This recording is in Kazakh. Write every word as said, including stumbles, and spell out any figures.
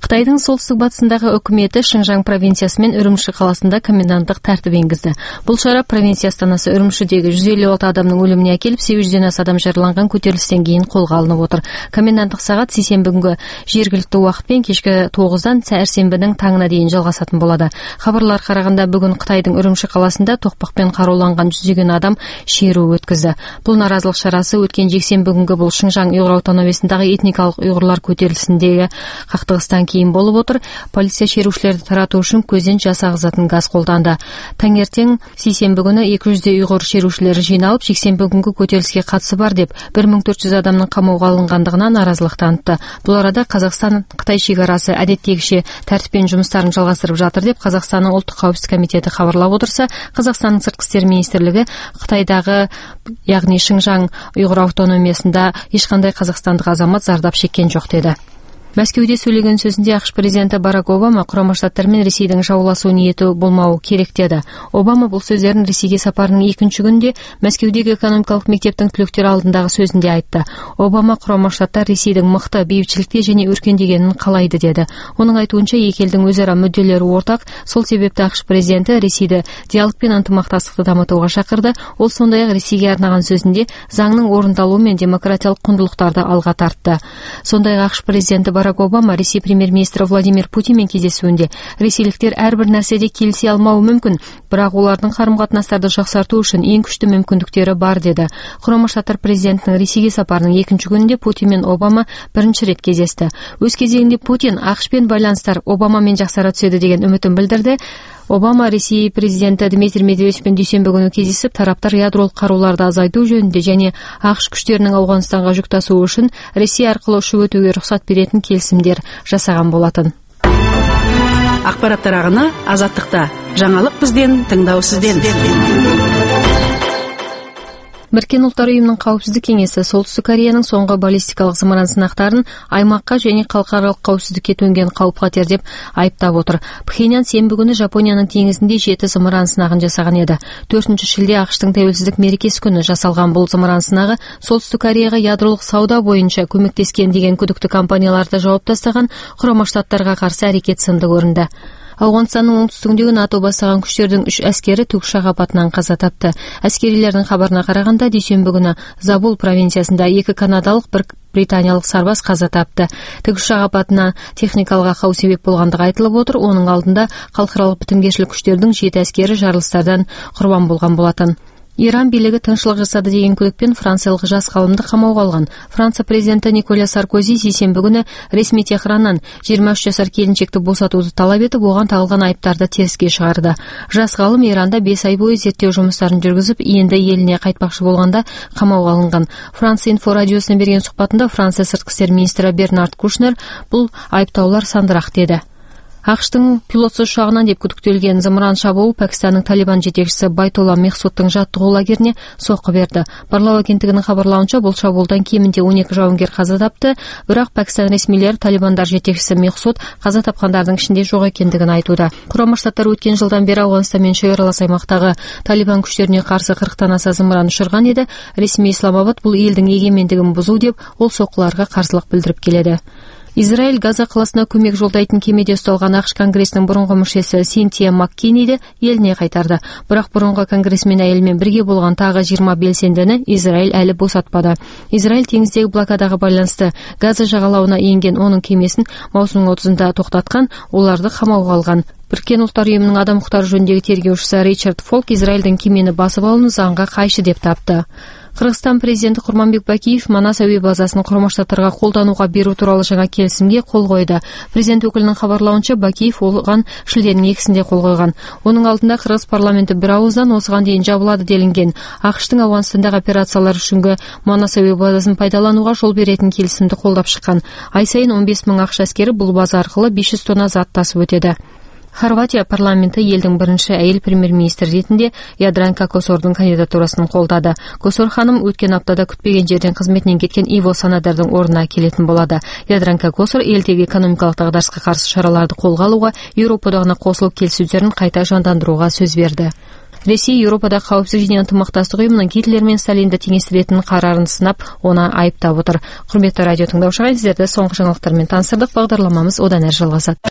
Қытайдың солтүстік батысындағы үкіметі Шинжаң провинциясы мен Үрімші қаласында коменданттық тәртіп енгізді. Бұл шара провинция астанасы Үрімшідегі жүз елу алты адамның өліміне әкеліп, сегіз жүзден аса адам жараланған көтерілістен кейін қолға алынып отыр. Коменданттық сағат сейсенбі күнгі жергілікті уақытпен кешкі тоғыздан сәрсенбінің таңына дейін жалғасатын болады. Хабарлар қарағанда бүгін Қытайдың Үрімші қаласында тоқпақпен қаруланған жүздеген адам шеру өткізді. Бұл наразылық шарасы өткен жексенбі күнгі бұл Шинжаң ұйғыр автономиясындағы этникалық ұйғырлар көтерілісіндегі қақтығыстан кейін болып отыр. Полиция шерушілерді тарату үшін көзден жас ағызатын газ қолданды. Таңертең сейсенбі күні екі жүздей ұйғыр шерушілері жиналып, жексенбі күнгі көтеріліске қатысы бар деп бір мың төрт жүз адамның қамауға алынғандығына наразылық танытты. Бұл арада Қазақстан Қытай шекарасы әдеттегіше тәртіппен жұмыстарын жалғастырып жатыр деп Қазақстанның ұлттық қауіпсіздік комитеті хабарлап отырса, Қазақстанның сыртқы істер министрлігі Қытайдағы, яғни Шинжаң ұйғыр автономиясында ешқандай қазақстандық азамат зардап шеккен жоқ деді. Мәскеуде сөйлеген сөзінде ақш президенті Барак Обама Құрама Штаттар мен Ресейдің жауласу ниеті болмауы керек деді. Обама бұл сөздерін Ресейге сапарының екінші күнінде Мәскеудегі экономикалық мектептің түлектері алдындағы сөзінде айтты. Обама Құрама Штаттар Ресейдің мықты, бейбітшілікте және өркендегенін қалайды деді. Оның айтуынша екі елдің өзара мүдделері ортақ, сол себепті ақш президенті Ресейді диалог пен ынтымақтастықты дамытуға шақырды. Ол сондай-ақ Ресейге арнаған сөзінде заңның орындалуы мен демократиялық құндылықтарды алға тартты. Сондай-ақ ақш президенті Барак Обама Ресей премьер-министрі Владимир Путинмен кездесуінде ресейліктер әрбір нәрседе келісе алмауы мүмкін, бірақ олардың қарым-қатынастарды жақсарту үшін ең күшті мүмкіндіктері бар деді. Құрама Штаттар президентінің Ресейге сапарының екінші күнінде Путин мен Обама бірінші рет кездесті. Өз кезегінде Путин ақш-пен байланыстар Обамамен жақсара түседі деген үмітін білдірді. Обама Ресей президенті Дмитрий Медведевпен дүйсенбі күні кездесіп, тараптар ядролық қаруларды азайту жөнінде және ақш күштерінің Ауғанстанға жүк тасуы үшін Ресей арқылы ұшып өтуге рұқсат беретін келісімдер жасаған болатын. Ақпараттар ағыны Азаттықта. Жаңалық бізден, тыңдау сізден. Біріккен ұлттар ұйымының қауіпсіздік кеңесі Солтүстік Кореяның соңғы баллистикалық зымыран сынақтарын аймаққа және халықаралық қауіпсіздікке төнген қауіп-қатер деп айыптап отыр. Пхеньян сенбі күні Жапонияның теңізінде жеті зымыран сынағын жасаған еді. төртінші шілде ақштың тәуелсіздік мерекесі күні жасалған бұл зымыран сынағы Солтүстік Кореяға ядролық сауда бойынша көмектескен деген күдікті компанияларды жауып тастаған Құрама Штаттарға қарсы әрекет сынды көрінді. Ауғанстанның оңтүстігіндегі НАТО бастаған күштердің үш әскері тікұшақ апатынан қаза тапты. Әскерилердің хабарына қарағанда дүйсенбі күні Забул провинциясында екі канадалық, бір британиялық сарбаз қаза тапты. Тікұшақ апатына техникалық ақау себеп болғандығы айтылып отыр. Оның алдында халықаралық бітімгершілік күштердің жеті әскері жарылыстардан құрбан болған болатын. Иран билігі тыңшылық жасады деген күдікпен франциялық жас ғалымды қамауға алған. Франция президенті Николя Саркози сейсенбі күні ресми Техраннан жиырма үш жасар келіншекті босатуды талап етіп, оған тағылған айыптарды теріске шығарды. Жас ғалым Иранда бес ай бойы зерттеу жұмыстарын жүргізіп, енді еліне қайтпақшы болғанда қамауға алынған. Франция инфо радиосына берген сұхбатында Франция сыртқы істер министрі Бернард Кушнер бұл айыптаулар сандырақ деді. ақштың пилотсыз ұшағынан деп күдіктелген зымыран шабуыл Пәкістанның Талибан жетекшісі Байтолла Мехсудтың жаттығу лагеріне соққы берді. Барлау агенттігінің хабарлауынша бұл шабуылдан кемінде он екі жауынгер қаза тапты, бірақ Пәкістан ресмилері Талибандар жетекшісі Мехсуд қаза тапқандардың ішінде жоқ екендігін айтуда. Құрама Штаттар өткен жылдан бері Ауғанстанмен шекаралас аймақтағы Талибан күштеріне қарсы қырықтан аса зымыран ұшырған еді. Ресми Исламабад бұл елдің егемендігін бұзу деп, ол соққыларға қарсылық білдіріп келеді. Израиль Газа қаласына көмек жолдайтын кемеде ұсталған ақш конгресінің бұрынғы мүшесі Синтия Маккейниді еліне қайтарды. Бірақ бұрынғы конгресмен әйелмен бірге болған тағы жиырма белсендіні Израиль әлі босатпады. Израиль теңіздегі блокадаға байланысты Газа жағалауына енген оның кемесін маусымның отызында тоқтатқан, оларды қамауға алған. Біріккен ұлттар ұйымының адам құқықтары жөніндегі тергеушісі Ричард Фолк Израильдің кемені басып алуын заңға қайшы деп тапты. Қырғызстан президенті Құрманбек Бакиев Манас әуе базасын Құрама Штаттарға қолдануға беру туралы жаңа келісімге қол қойды. Президент өкілінің хабарлауынша Бакиев оған шілденің екісінде қол қойған. Оның алдында Қырғыз парламенті бір ауыздан осыған дейін жабылады делінген. ақштың Ауғанстандағы операциялар үшінгі Манас әуе базасын пайдалануға жол беретін келісімді қолдап шыққан. Ай сайын он бес мың ақш әскері бұл база арқылы бес жүз тонна зат тасып өтеді. Хорватия парламенті елдің бірінші әйел премьер-министр ретінде Ядранка Косордың кандидатурасын қолдады. Косор ханым өткен аптада күтпеген жерден қызметінен кеткен Иво Санадардың орнына келетін болады. Ядранка Косор елдегі экономикалық дағдарысқа қарсы шараларды қолға алуға, Еуропа одағына қосылу келіссөздерін қайта жандандыруға сөз берді. Ресей Еуропада қауіпсіздік және ынтымақтастық ұйымының Гитлер мен Сталинді теңестіретін қарарын сынап, оны айыптап отыр. Құрметті радио тыңдаушылар, сіздерді соңғы жаңалықтармен таныстырдық. Бағдарламамыз одан әрі жалғасады.